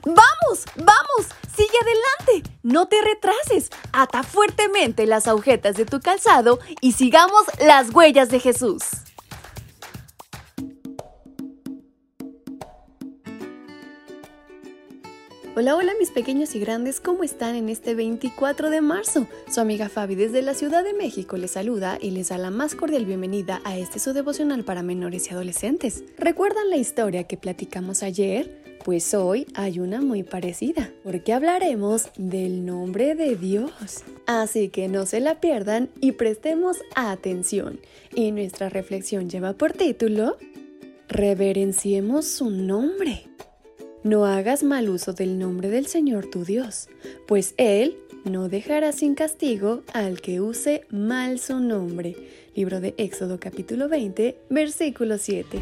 ¡Vamos! ¡Vamos! ¡Sigue adelante! No te retrases. Ata fuertemente las agujetas de tu calzado y sigamos las huellas de Jesús. Hola, hola mis pequeños y grandes, ¿cómo están en este 24 de marzo? Su amiga Fabi desde la Ciudad de México les saluda y les da la más cordial bienvenida a este su devocional para menores y adolescentes. ¿Recuerdan la historia que platicamos ayer? Pues hoy hay una muy parecida, porque hablaremos del nombre de Dios. Así que no se la pierdan y prestemos atención. Y nuestra reflexión lleva por título: Reverenciemos su nombre. No hagas mal uso del nombre del Señor tu Dios, pues Él no dejará sin castigo al que use mal su nombre. Libro de Éxodo capítulo 20, versículo 7.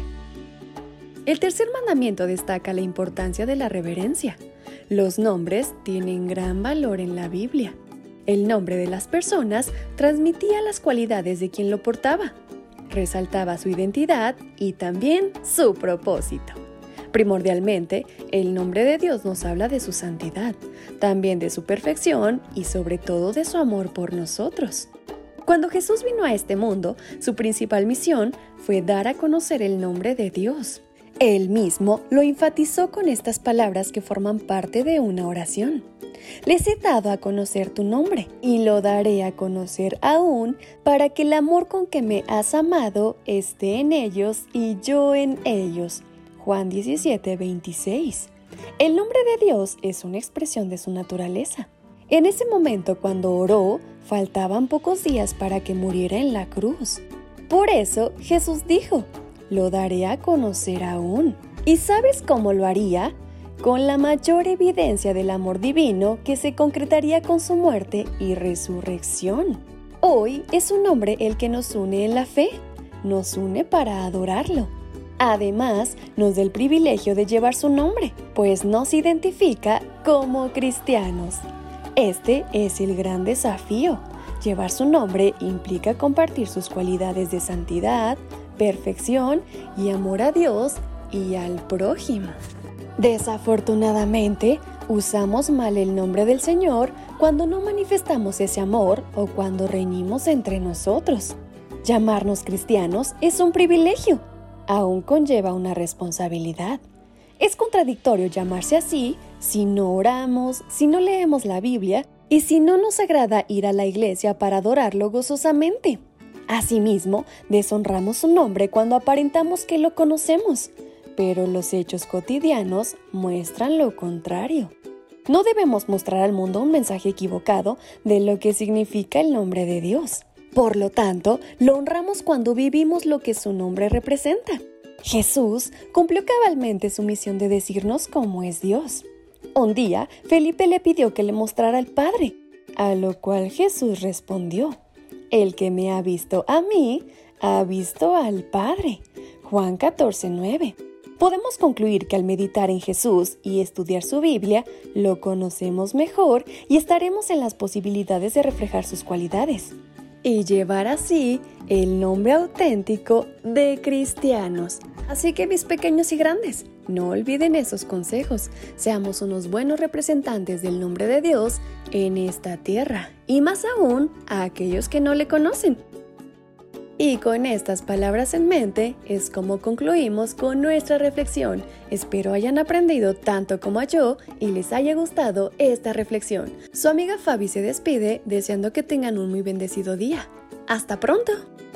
El tercer mandamiento destaca la importancia de la reverencia. Los nombres tienen gran valor en la Biblia. El nombre de las personas transmitía las cualidades de quien lo portaba, resaltaba su identidad y también su propósito. Primordialmente, el nombre de Dios nos habla de su santidad, también de su perfección y sobre todo de su amor por nosotros. Cuando Jesús vino a este mundo, su principal misión fue dar a conocer el nombre de Dios. Él mismo lo enfatizó con estas palabras que forman parte de una oración. Les he dado a conocer tu nombre y lo daré a conocer aún para que el amor con que me has amado esté en ellos y yo en ellos. Juan 17, 26. El nombre de Dios es una expresión de su naturaleza. En ese momento, cuando oró, faltaban pocos días para que muriera en la cruz. Por eso, Jesús dijo: lo daré a conocer aún. ¿Y sabes cómo lo haría? Con la mayor evidencia del amor divino que se concretaría con su muerte y resurrección. Hoy es su nombre el que nos une en la fe, nos une para adorarlo. Además, nos da el privilegio de llevar su nombre, pues nos identifica como cristianos. Este es el gran desafío. Llevar su nombre implica compartir sus cualidades de santidad, perfección y amor a Dios y al prójimo. Desafortunadamente, usamos mal el nombre del Señor cuando no manifestamos ese amor o cuando reñimos entre nosotros. Llamarnos cristianos es un privilegio. Aún conlleva una responsabilidad. Es contradictorio llamarse así si no oramos, si no leemos la Biblia y si no nos agrada ir a la iglesia para adorarlo gozosamente. Asimismo, deshonramos su nombre cuando aparentamos que lo conocemos, pero los hechos cotidianos muestran lo contrario. No debemos mostrar al mundo un mensaje equivocado de lo que significa el nombre de Dios. Por lo tanto, lo honramos cuando vivimos lo que su nombre representa. Jesús cumplió cabalmente su misión de decirnos cómo es Dios. Un día, Felipe le pidió que le mostrara al Padre, a lo cual Jesús respondió: el que me ha visto a mí, ha visto al Padre. Juan 14, 9. Podemos concluir que al meditar en Jesús y estudiar su Biblia, lo conocemos mejor y estaremos en las posibilidades de reflejar sus cualidades y llevar así el nombre auténtico de cristianos. Así que mis pequeños y grandes, no olviden esos consejos. Seamos unos buenos representantes del nombre de Dios en esta tierra, y más aún a aquellos que no le conocen. Y con estas palabras en mente es como concluimos con nuestra reflexión. Espero hayan aprendido tanto como yo y les haya gustado esta reflexión. Su amiga Fabi se despide deseando que tengan un muy bendecido día. ¡Hasta pronto!